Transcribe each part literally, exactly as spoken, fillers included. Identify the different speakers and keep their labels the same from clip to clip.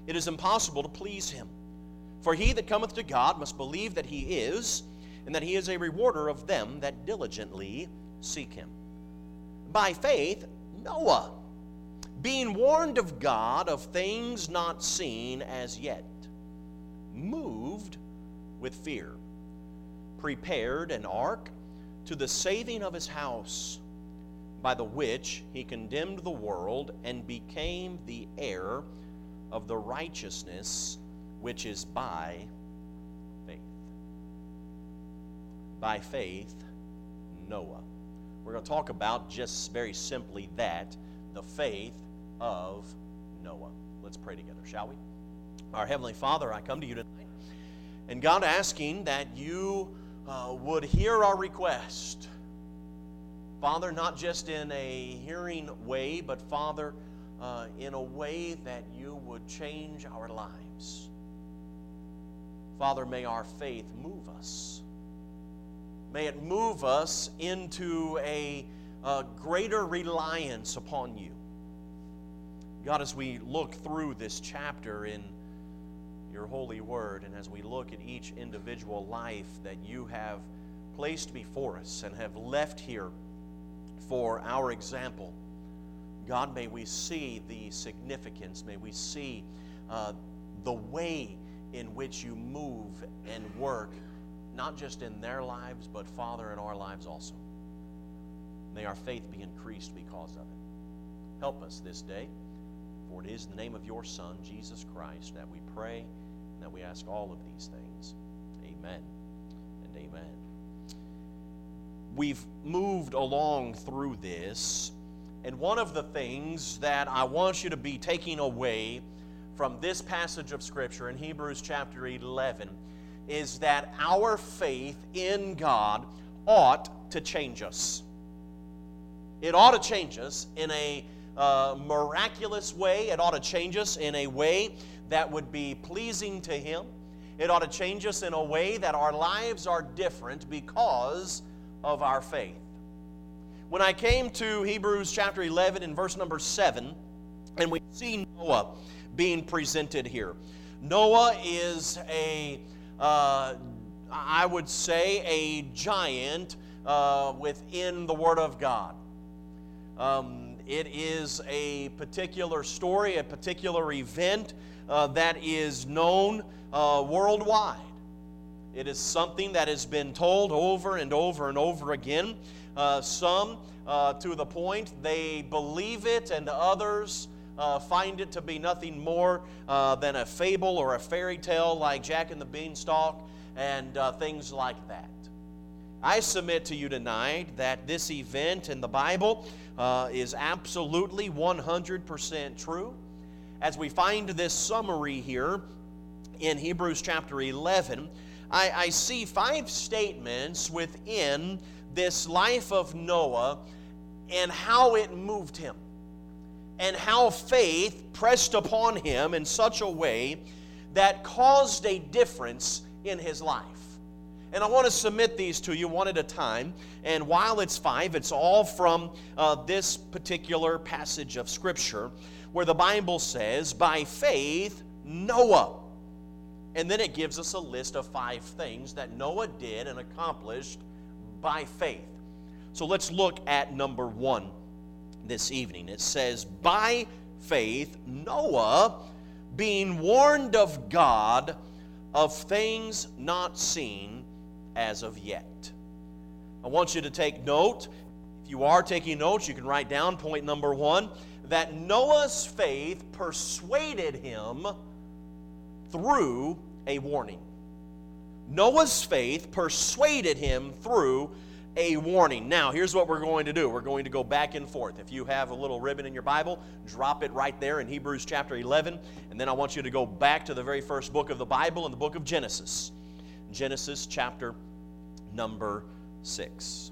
Speaker 1: it is impossible to please Him. For he that cometh to God must believe that He is, and that He is a rewarder of them that diligently seek Him. By faith, Noah, being warned of God of things not seen as yet, moved with fear, prepared an ark to the saving of his house, by the which he condemned the world and became the heir of the righteousness which is by faith. By faith, Noah. We're going to talk about just very simply that, the faith of Noah. Let's pray together, shall we? Our Heavenly Father, I come to you tonight, and God, asking that you uh, would hear our request. Father, not just in a hearing way, but Father, uh, in a way that you would change our lives. Father, may our faith move us. May it move us into a, a greater reliance upon you. God, as we look through this chapter in your holy word, and as we look at each individual life that you have placed before us and have left here for our example, God, may we see the significance, may we see uh, the way in which you move and work, not just in their lives, but Father, in our lives also. May our faith be increased because of it. Help us this day, for it is in the name of your Son, Jesus Christ, that we pray and that we ask all of these things. Amen and amen. We've moved along through this, and one of the things that I want you to be taking away from this passage of Scripture in Hebrews chapter eleven is that our faith in God ought to change us. It ought to change us in a uh, miraculous way. It ought to change us in a way that would be pleasing to Him. It ought to change us in a way that our lives are different because of our faith. When I came to Hebrews chapter eleven in verse number seven, and we see Noah being presented here. Noah is a, uh, I would say, a giant uh, within the Word of God. Um, it is a particular story, a particular event uh, that is known uh, worldwide. It is something that has been told over and over and over again. Uh, some uh, to the point they believe it, and others Uh, find it to be nothing more uh, than a fable or a fairy tale like Jack and the Beanstalk and uh, things like that. I submit to you tonight that this event in the Bible uh, is absolutely one hundred percent true. As we find this summary here in Hebrews chapter eleven, I, I see five statements within this life of Noah and how it moved him, and how faith pressed upon him in such a way that caused a difference in his life. And I want to submit these to you one at a time. And while it's five, it's all from uh, this particular passage of Scripture where the Bible says, by faith, Noah. And then it gives us a list of five things that Noah did and accomplished by faith. So let's look at number one this evening. It says, by faith, Noah, being warned of God of things not seen as of yet. I want you to take note. If you are taking notes, you can write down point number one, that Noah's faith persuaded him through a warning. Noah's faith persuaded him through a warning. Now, here's what we're going to do. We're going to go back and forth. If you have a little ribbon in your Bible, drop it right there in Hebrews chapter eleven. And then I want you to go back to the very first book of the Bible, in the book of Genesis. Genesis chapter number six.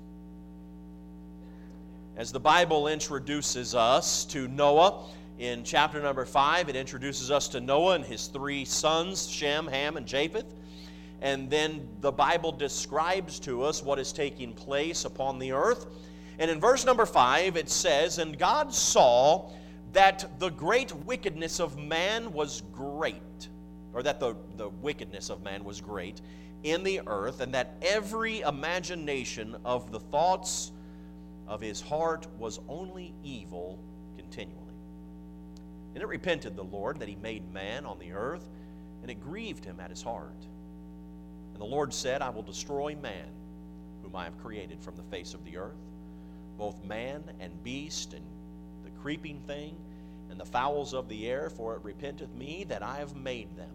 Speaker 1: As the Bible introduces us to Noah in chapter number five, it introduces us to Noah and his three sons, Shem, Ham, and Japheth. And then the Bible describes to us what is taking place upon the earth. And in verse number five, it says, and God saw that the great wickedness of man was great, or that the, the wickedness of man was great in the earth, and that every imagination of the thoughts of his heart was only evil continually. And it repented the Lord that he made man on the earth, and it grieved him at his heart. And the Lord said, I will destroy man, whom I have created from the face of the earth, both man and beast, and the creeping thing, and the fowls of the air, for it repenteth me that I have made them.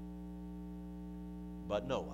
Speaker 1: But Noah,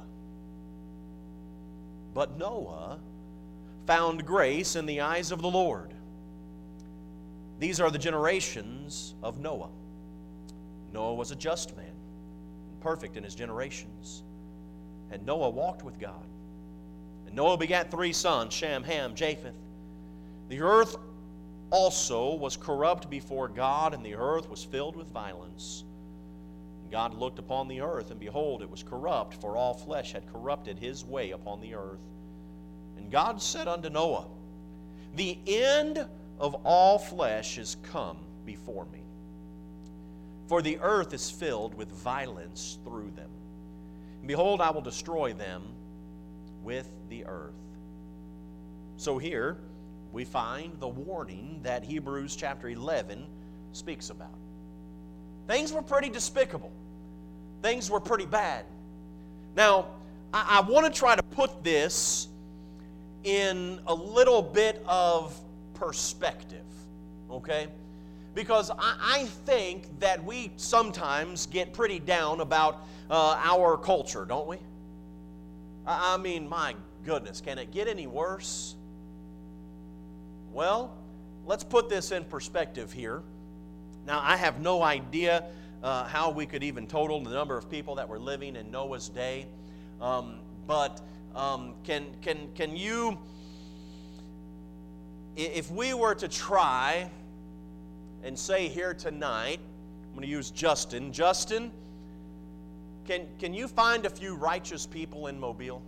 Speaker 1: but Noah found grace in the eyes of the Lord. These are the generations of Noah. Noah was a just man, perfect in his generations. And Noah walked with God. And Noah begat three sons, Shem, Ham, Japheth. The earth also was corrupt before God, and the earth was filled with violence. And God looked upon the earth, and behold, it was corrupt, for all flesh had corrupted his way upon the earth. And God said unto Noah, the end of all flesh is come before me, for the earth is filled with violence through them. And behold, I will destroy them with the earth. So here we find the warning that Hebrews chapter eleven speaks about. Things were pretty despicable. Things were pretty bad. Now, I, I want to try to put this in a little bit of perspective, okay? Because I, I think that we sometimes get pretty down about uh, our culture, don't we? I, I mean, my goodness, can it get any worse? Well, let's put this in perspective here. Now, I have no idea uh, how we could even total the number of people that were living in Noah's day, um, but um, can can can you? If we were to try and say here tonight, I'm going to use Justin. Justin, can, can you find a few righteous people in Mobile?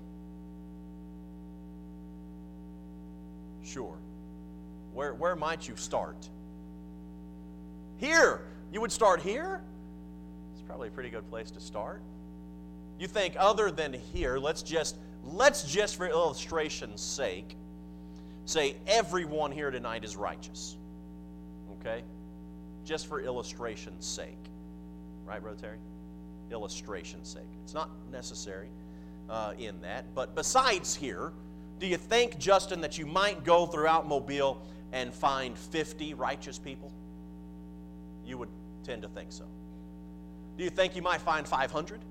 Speaker 1: Sure. Where, where might you start? Here. You would start here? It's probably a pretty good place to start. You think other than here, let's just, let's just for illustration's sake, say everyone here tonight is righteous. Okay? Just for illustration's sake. Right, Brother Terry? Illustration's sake. It's not necessary uh, in that. But besides here, do you think, Justin, that you might go throughout Mobile and find fifty righteous people? You would tend to think so. Do you think you might find five hundred?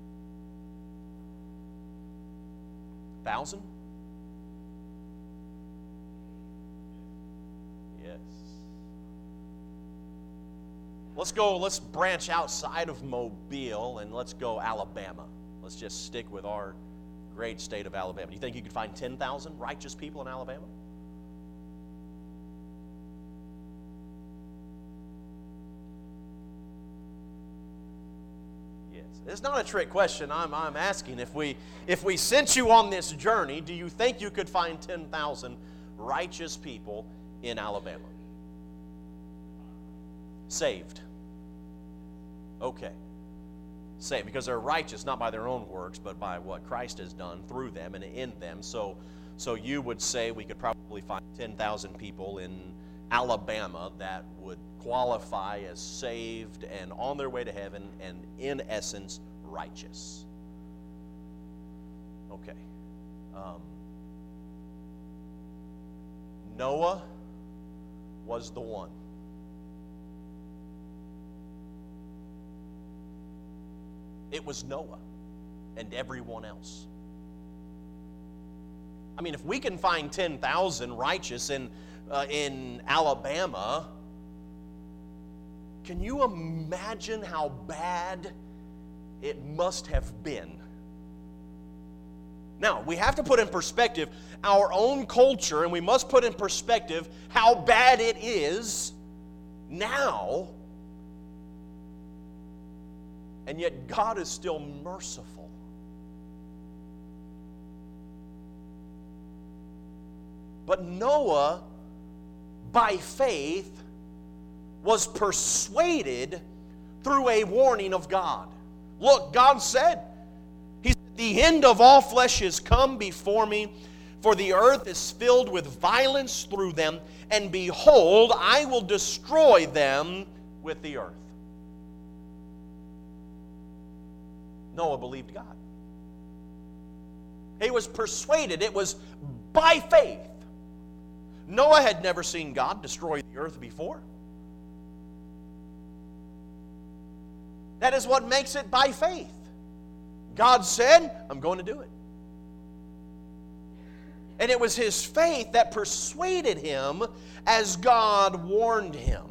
Speaker 1: one thousand? Let's go, let's branch outside of Mobile and let's go Alabama. Let's just stick with our great state of Alabama. Do you think you could find ten thousand righteous people in Alabama? Yes. It's not a trick question. I'm, I'm asking if we, if we sent you on this journey, do you think you could find ten thousand righteous people in Alabama? Saved. Okay. Saved, because they're righteous not by their own works, but by what Christ has done through them and in them. So, so you would say we could probably find ten thousand people in Alabama that would qualify as saved and on their way to heaven and, in essence, righteous. Okay. Um, Noah was the one. It was Noah and everyone else. I mean, if we can find ten thousand righteous in, uh, in Alabama, can you imagine how bad it must have been? Now, we have to put in perspective our own culture, and we must put in perspective how bad it is now. And yet God is still merciful. But Noah, by faith, was persuaded through a warning of God. Look, God said, He said, the end of all flesh is come before me, for the earth is filled with violence through them, and behold, I will destroy them with the earth. Noah believed God. He was persuaded. It was by faith. Noah had never seen God destroy the earth before. That is what makes it by faith. God said, I'm going to do it. And it was his faith that persuaded him as God warned him.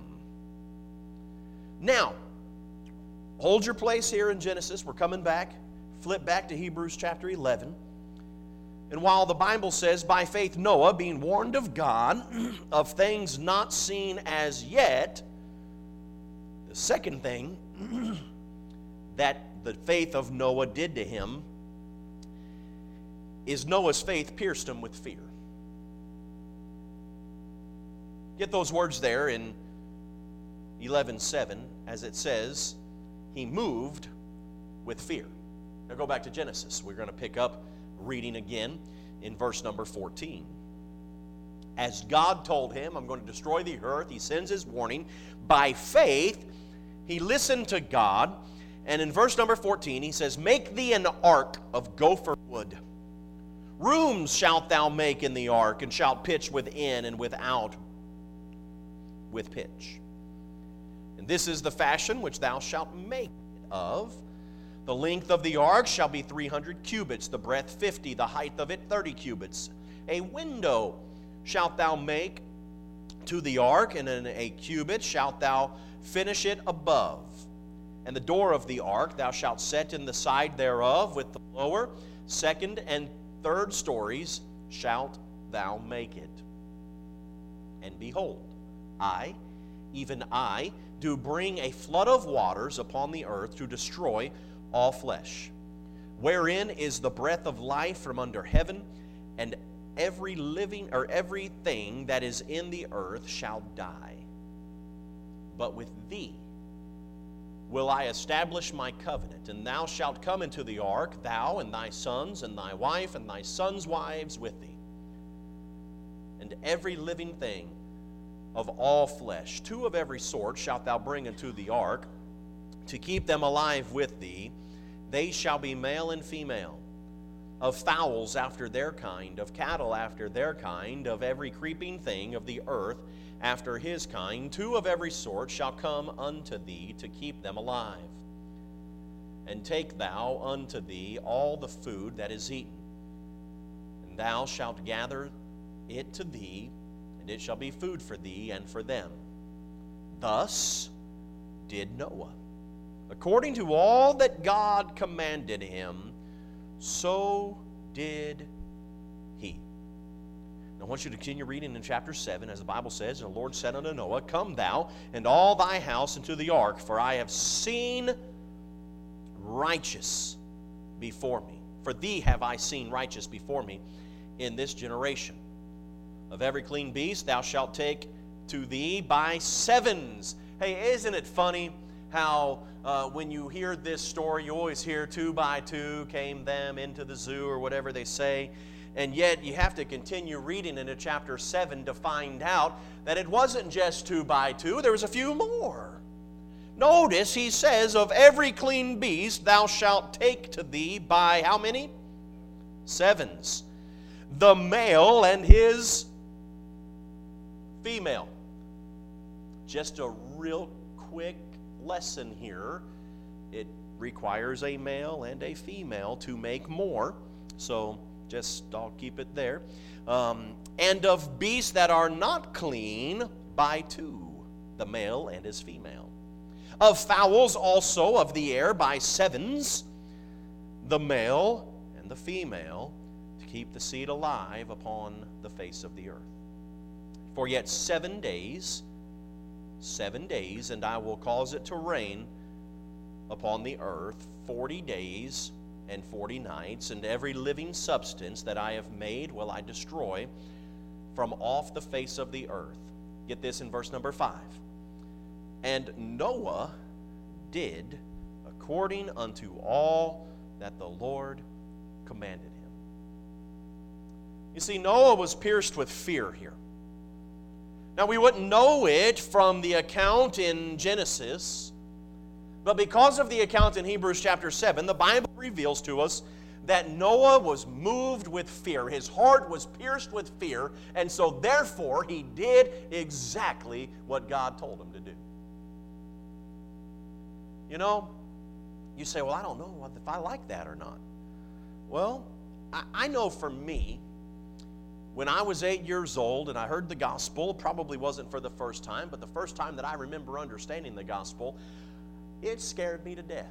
Speaker 1: Now, hold your place here in Genesis. We're coming back. Flip back to Hebrews chapter eleven. And while the Bible says, by faith Noah, being warned of God of things not seen as yet, the second thing that the faith of Noah did to him is Noah's faith pierced him with fear. Get those words there in eleven seven, as it says, he moved with fear. Now go back to Genesis. We're going to pick up reading again in verse number fourteen. As God told him, I'm going to destroy the earth, he sends his warning. By faith, he listened to God. And in verse number fourteen, he says, make thee an ark of gopher wood. Rooms shalt thou make in the ark, and shalt pitch within and without with pitch. And this is the fashion which thou shalt make it of. The length of the ark shall be three hundred cubits, the breadth fifty, the height of it thirty cubits. A window shalt thou make to the ark, and in a cubit shalt thou finish it above. And the door of the ark thou shalt set in the side thereof, with the lower, second, and third stories shalt thou make it. And behold, I, even I, do bring a flood of waters upon the earth to destroy all flesh, wherein is the breath of life from under heaven, and every living or everything that is in the earth shall die. But with thee will I establish my covenant, and thou shalt come into the ark, thou and thy sons and thy wife and thy sons' wives with thee, and every living thing of all flesh, two of every sort shalt thou bring into the ark, to keep them alive with thee. They shall be male and female, of fowls after their kind, of cattle after their kind, of every creeping thing of the earth after his kind. Two of every sort shall come unto thee, to keep them alive. And take thou unto thee all the food that is eaten, and thou shalt gather it to thee, and it shall be food for thee and for them. Thus did Noah, according to all that God commanded him, so did he. Now I want you to continue reading in chapter seven, as the Bible says, and the Lord said unto Noah, come thou and all thy house into the ark, for I have seen righteous before me. For thee have I seen righteous before me in this generation. Of every clean beast thou shalt take to thee by sevens. Hey, isn't it funny how uh, when you hear this story, you always hear two by two came them into the zoo, or whatever they say. And yet you have to continue reading into chapter seven to find out that it wasn't just two by two. There was a few more. Notice he says, of every clean beast thou shalt take to thee by how many? Sevens. The male and his female. Just a real quick lesson here. It requires a male and a female to make more. So just, I'll keep it there. Um, and of beasts that are not clean by two, the male and his female. Of fowls also of the air by sevens, the male and the female, to keep the seed alive upon the face of the earth. For yet seven days, seven days, and I will cause it to rain upon the earth forty days and forty nights, and every living substance that I have made will I destroy from off the face of the earth. Get this in verse number five. And Noah did according unto all that the Lord commanded him. You see, Noah was pierced with fear here. Now, we wouldn't know it from the account in Genesis, but because of the account in Hebrews chapter seven, the Bible reveals to us that Noah was moved with fear. His heart was pierced with fear, and so therefore he did exactly what God told him to do. You know, you say, well, I don't know if I like that or not. Well, I, I know for me, when I was eight years old and I heard the gospel, probably wasn't for the first time, but the first time that I remember understanding the gospel, it scared me to death.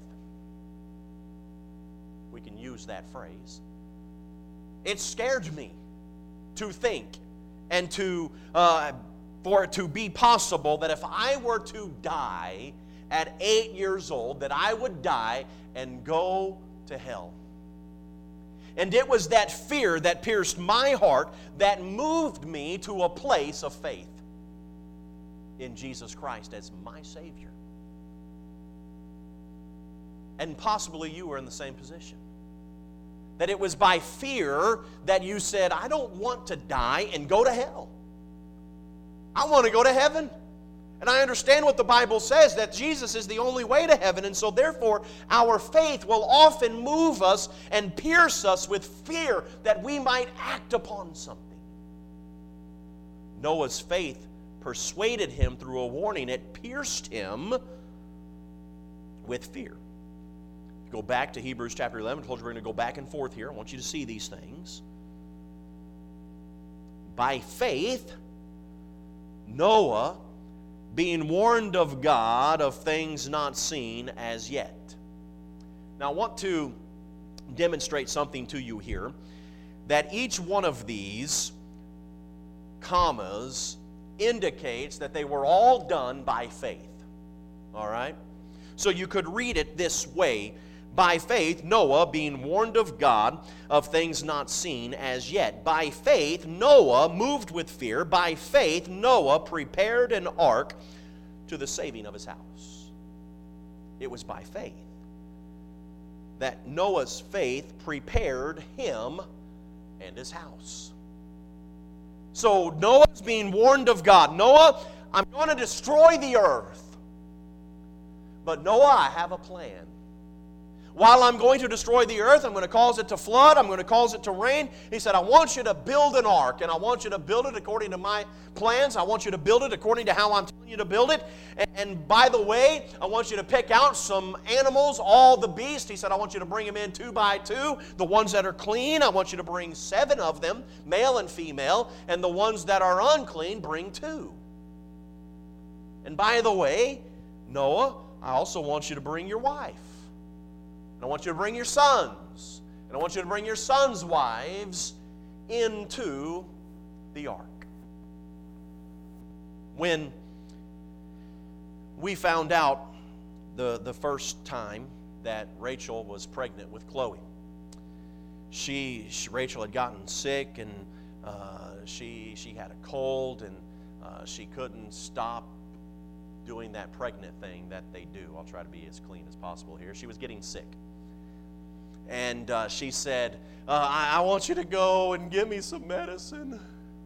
Speaker 1: We can use that phrase. It scared me to think and to uh, for it to be possible that if I were to die at eight years old, that I would die and go to hell. And it was that fear that pierced my heart that moved me to a place of faith in Jesus Christ as my Savior. And possibly you were in the same position. That it was by fear that you said, I don't want to die and go to hell. I want to go to heaven. And I understand what the Bible says, that Jesus is the only way to heaven, and so therefore our faith will often move us and pierce us with fear that we might act upon something. Noah's faith persuaded him through a warning. It pierced him with fear. Go back to Hebrews chapter eleven. I told you we're going to go back and forth here. I want you to see these things. By faith, Noah, being warned of God of things not seen as yet. Now I want to demonstrate something to you here, that each one of these commas indicates that they were all done by faith. All right? So you could read it this way. By faith, Noah, being warned of God of things not seen as yet. By faith, Noah, moved with fear, by faith, Noah prepared an ark to the saving of his house. It was by faith that Noah's faith prepared him and his house. So Noah's being warned of God. Noah, I'm going to destroy the earth. But Noah, I have a plan. While I'm going to destroy the earth, I'm going to cause it to flood, I'm going to cause it to rain. He said, I want you to build an ark, and I want you to build it according to my plans. I want you to build it according to how I'm telling you to build it. And, and by the way, I want you to pick out some animals, all the beasts. He said, I want you to bring them in two by two. The ones that are clean, I want you to bring seven of them, male and female. And the ones that are unclean, bring two. And by the way, Noah, I also want you to bring your wife. And I want you to bring your sons. And I want you to bring your sons' wives into the ark. When we found out the, the first time that Rachel was pregnant with Chloe, she, she Rachel had gotten sick, and uh, she, she had a cold, and uh, she couldn't stop doing that pregnant thing that they do. I'll try to be as clean as possible here. She was getting sick. And uh, she said, uh, I, I want you to go and give me some medicine.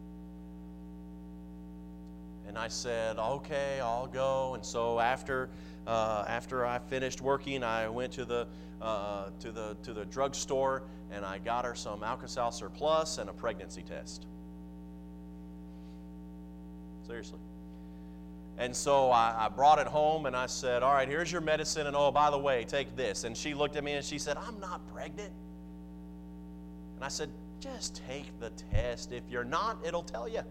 Speaker 1: And I said, okay, I'll go. And so after uh, after I finished working, I went to the uh, to the to the drugstore, and I got her some Alka-Seltzer Plus and a pregnancy test. Seriously. And so I, I brought it home, and I said, all right, here's your medicine, and oh, by the way, take this. And she looked at me, and she said, I'm not pregnant. And I said, just take the test. If you're not, it'll tell you.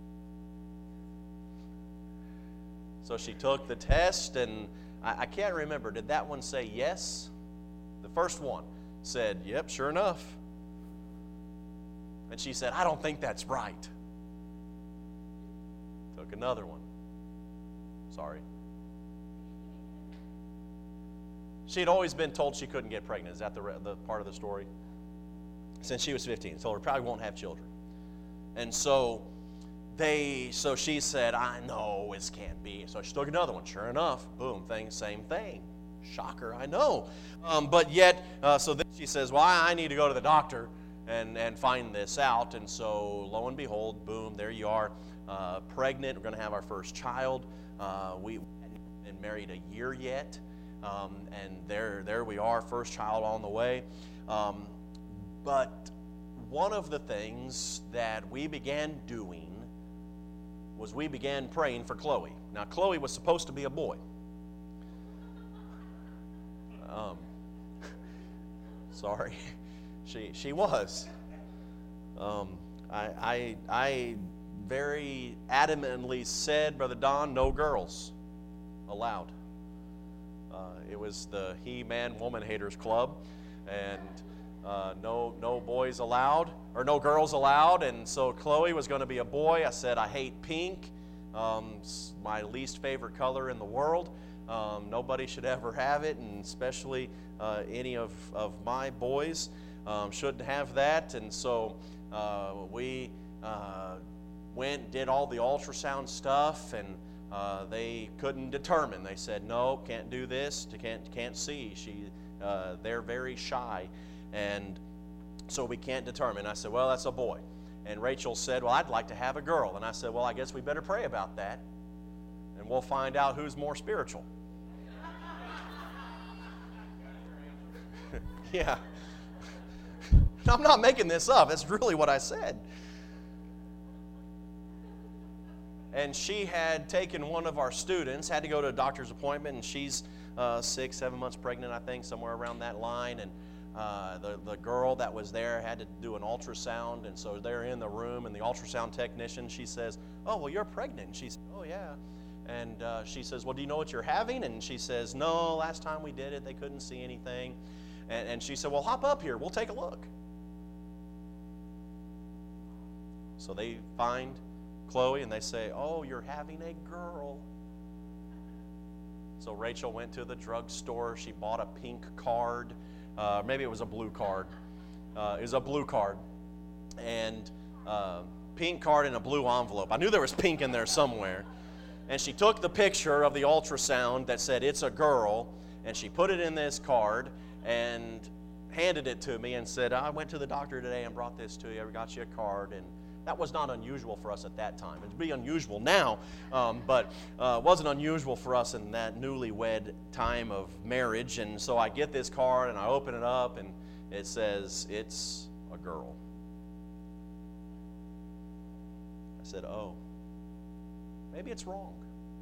Speaker 1: So she took the test, and I, I can't remember. Did that one say yes? The first one said, yep, sure enough. And she said, I don't think that's right. Took another one. Sorry. She had always been told she couldn't get pregnant. Is that the, the part of the story? Since she was fifteen. Told her probably won't have children. And so they, so she said, I know this can't be. So she took another one. Sure enough, boom, thing, same thing. Shocker, I know. Um, but yet, uh, so then she says, well, I need to go to the doctor and, and find this out. And so, lo and behold, boom, there you are, uh, pregnant. We're going to have our first child. Uh, we hadn't been married a year yet. Um, and there, there we are, first child on the way. Um, but one of the things that we began doing was we began praying for Chloe. Now, Chloe was supposed to be a boy. Um, sorry, she she was. Um, I, I I very adamantly said, Brother Don, no girls allowed. Uh, it was the He-Man Woman Haters Club, and uh, no no boys allowed, or no girls allowed. And so Chloe was going to be a boy. I said, I hate pink. Um, it's my least favorite color in the world. Um, nobody should ever have it, and especially uh, any of, of my boys um, shouldn't have that. And so uh, we uh, went, did all the ultrasound stuff, and uh, they couldn't determine. They said, no, can't do this, can't, can't see. She, uh, they're very shy, and so we can't determine. I said, well, that's a boy. And Rachel said, well, I'd like to have a girl. And I said, well, I guess we better pray about that, and we'll find out who's more spiritual. Yeah. I'm not making this up. That's really what I said. And she had taken one of our students, had to go to a doctor's appointment, and she's uh, six, seven months pregnant, I think, somewhere around that line. And uh, the, the girl that was there had to do an ultrasound, and so they're in the room, and the ultrasound technician, she says, oh, well, you're pregnant. And she said, oh, yeah. And uh, she says, well, do you know what you're having? And she says, no, last time we did it, they couldn't see anything. And, and she said, well, hop up here. We'll take a look. So they find Chloe, and they say, oh, you're having a girl. So Rachel went to the drugstore. She bought a pink card. Uh, maybe it was a blue card. Uh, it was a blue card. And uh, pink card in a blue envelope. I knew there was pink in there somewhere. And she took the picture of the ultrasound that said, it's a girl, and she put it in this card and handed it to me and said, I went to the doctor today and brought this to you. I got you a card. And that was not unusual for us at that time. It'd be unusual now, um, but uh, wasn't unusual for us in that newlywed time of marriage. And so I get this card and I open it up, and it says, it's a girl. I said, oh, maybe it's wrong.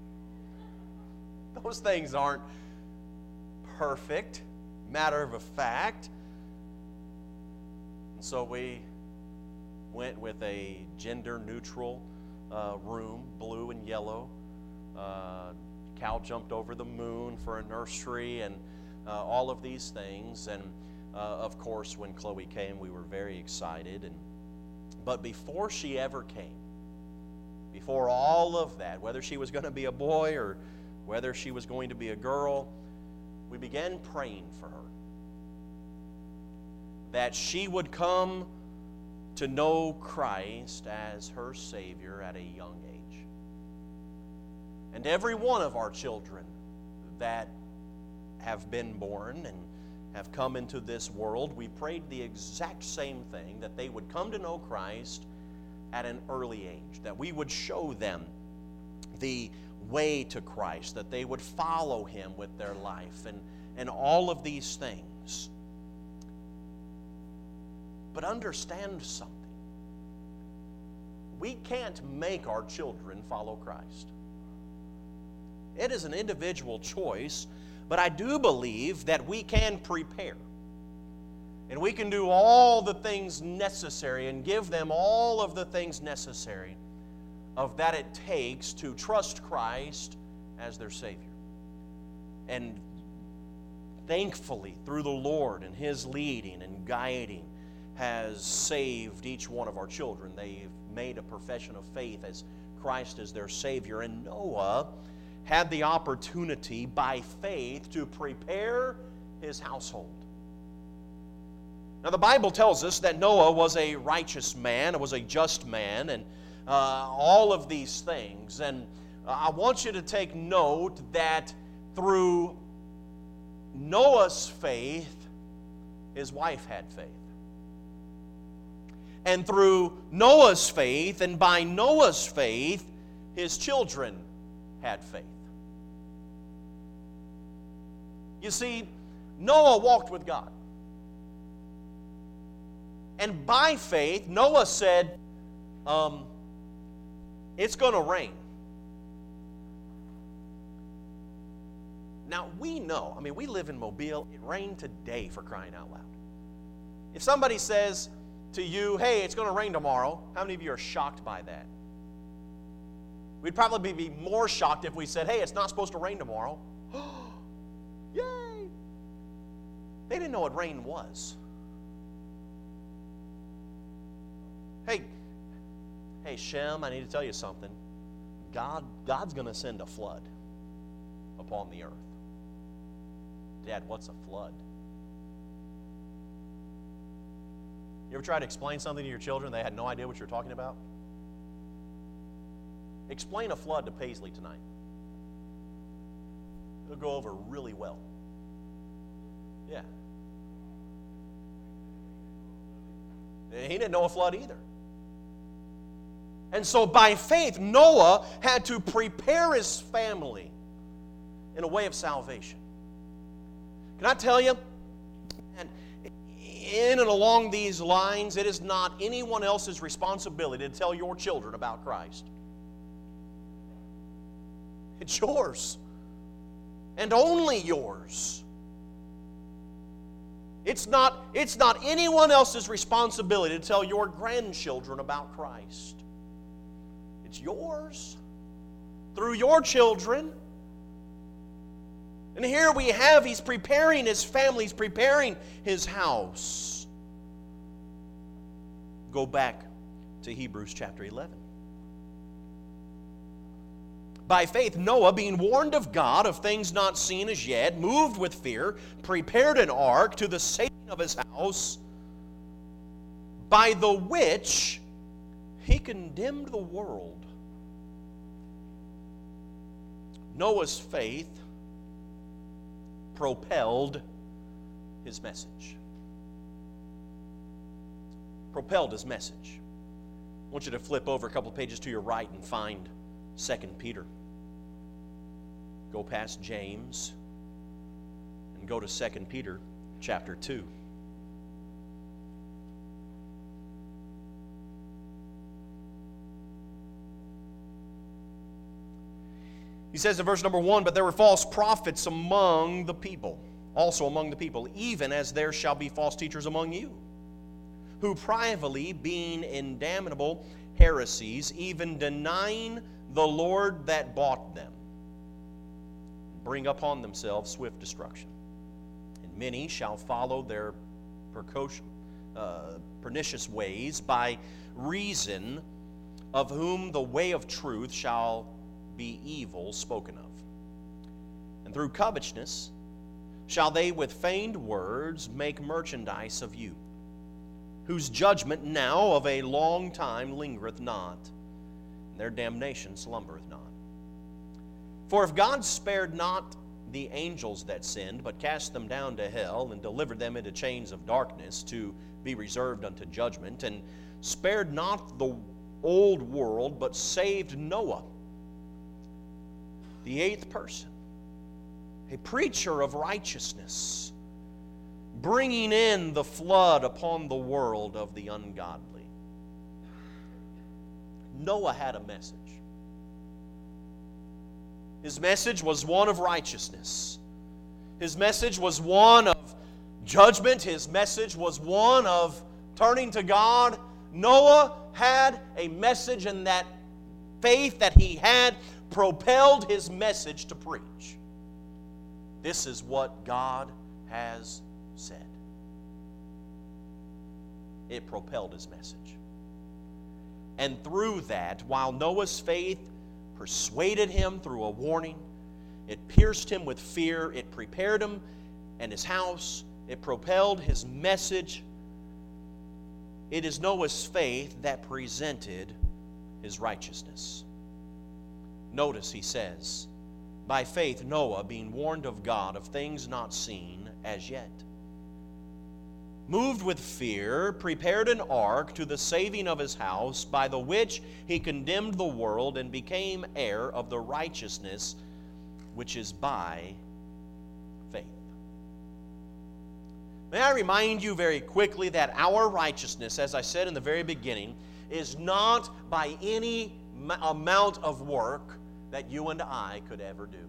Speaker 1: Those things aren't perfect, matter of a fact. And so we went with a gender-neutral uh, room, blue and yellow. Uh, Cal jumped over the moon for a nursery, and uh, all of these things. And uh, of course, when Chloe came, we were very excited. And but before she ever came, before all of that, whether she was going to be a boy or whether she was going to be a girl, we began praying for her, that she would come to know Christ as her Savior at a young age. And every one of our children that have been born and have come into this world, we prayed the exact same thing, that they would come to know Christ at an early age, that we would show them the way to Christ, that they would follow Him with their life, and, and all of these things. But understand something. We can't make our children follow Christ. It is an individual choice, but I do believe that we can prepare. And we can do all the things necessary and give them all of the things necessary of that it takes to trust Christ as their Savior. And thankfully, through the Lord and His leading and guiding, has saved each one of our children. They've made a profession of faith as Christ as their Savior. And Noah had the opportunity by faith to prepare his household. Now, the Bible tells us that Noah was a righteous man, was a just man, and uh, all of these things. And I want you to take note that through Noah's faith, his wife had faith. And through Noah's faith, and by Noah's faith, his children had faith. You see, Noah walked with God. And by faith, Noah said, um, it's going to rain. Now, we know, I mean, we live in Mobile. It rained today, for crying out loud. If somebody says to you, hey, it's going to rain tomorrow, how many of you are shocked by that? We'd probably be more shocked if we said, hey, it's not supposed to rain tomorrow. Yay! They didn't know what rain was. Hey, hey, Shem, I need to tell you something. God, God's going to send a flood upon the earth. Dad, what's a flood? You ever try to explain something to your children they had no idea what you're talking about? Explain a flood to Paisley tonight. It'll go over really well. Yeah. He didn't know a flood either. And so by faith, Noah had to prepare his family in a way of salvation. Can I tell you, and in and along these lines, it is not anyone else's responsibility to tell your children about Christ. It's yours. And only yours. It's not, it's not anyone else's responsibility to tell your grandchildren about Christ. It's yours. Through your children. And here we have, he's preparing his family, he's preparing his house. Go back to Hebrews chapter eleven. By faith, Noah, being warned of God of things not seen as yet, moved with fear, prepared an ark to the saving of his house, by the which he condemned the world. Noah's faith propelled his message. Propelled his message. I want you to flip over a couple of pages to your right and find Second Peter. Go past James and go to Second Peter chapter two. He says in verse number one, but there were false prophets among the people, also among the people, even as there shall be false teachers among you, who privately, being in damnable heresies, even denying the Lord that bought them, bring upon themselves swift destruction. And many shall follow their precocious, uh, pernicious ways, by reason of whom the way of truth shall be evil spoken of. And through covetousness shall they with feigned words make merchandise of you, whose judgment now of a long time lingereth not, and their damnation slumbereth not. For if God spared not the angels that sinned, but cast them down to hell, and delivered them into chains of darkness to be reserved unto judgment, and spared not the old world, but saved Noah, the eighth person, a preacher of righteousness, bringing in the flood upon the world of the ungodly. Noah had a message. His message was one of righteousness. His message was one of judgment. His message was one of turning to God. Noah had a message, and that faith that he had propelled his message to preach. This is what God has said. It propelled his message. And through that, while Noah's faith persuaded him through a warning, it pierced him with fear, it prepared him and his house, it propelled his message. It is Noah's faith that presented his righteousness. Notice he says, by faith Noah, being warned of God of things not seen as yet, moved with fear, prepared an ark to the saving of his house, by the which he condemned the world and became heir of the righteousness which is by faith. May I remind you very quickly that our righteousness, as I said in the very beginning, is not by any amount of work that you and I could ever do.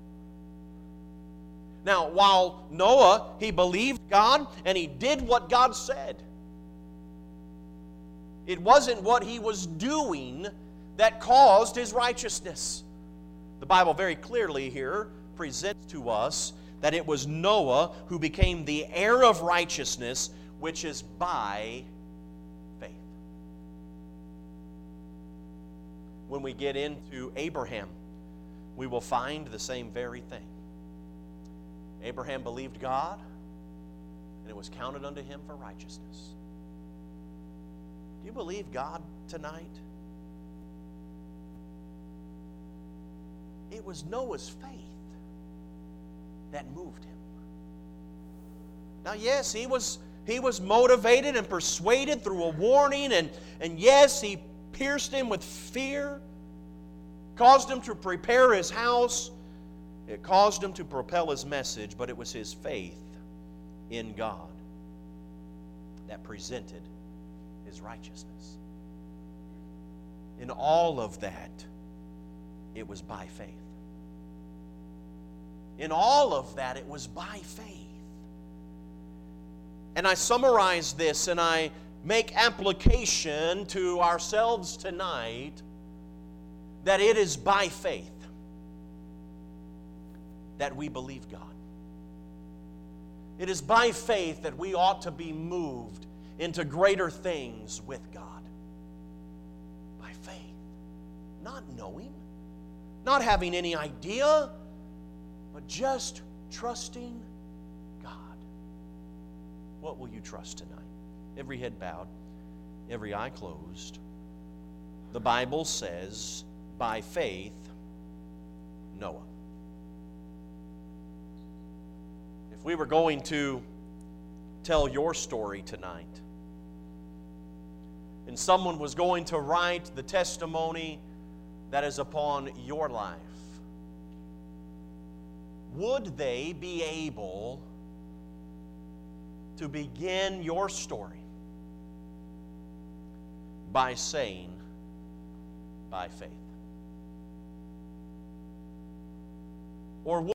Speaker 1: Now, while Noah, he believed God and he did what God said, it wasn't what he was doing that caused his righteousness. The Bible very clearly here presents to us that it was Noah who became the heir of righteousness, which is by faith. When we get into Abraham, we will find the same very thing. Abraham believed God, and it was counted unto him for righteousness. Do you believe God tonight? It was Noah's faith that moved him. Now, yes, he was, he was motivated and persuaded through a warning, and, and yes, he pierced him with fear, caused him to prepare his house. It caused him to propel his message, but it was his faith in God that presented his righteousness. In all of that, it was by faith. In all of that, it was by faith. And I summarize this and I make application to ourselves tonight that it is by faith that we believe God. It is by faith that we ought to be moved into greater things with God. By faith. Not knowing, not having any idea, but just trusting God. What will you trust tonight? Every head bowed, every eye closed. The Bible says, by faith, Noah. If we were going to tell your story tonight, and someone was going to write the testimony that is upon your life, would they be able to begin your story by saying, by faith? Or would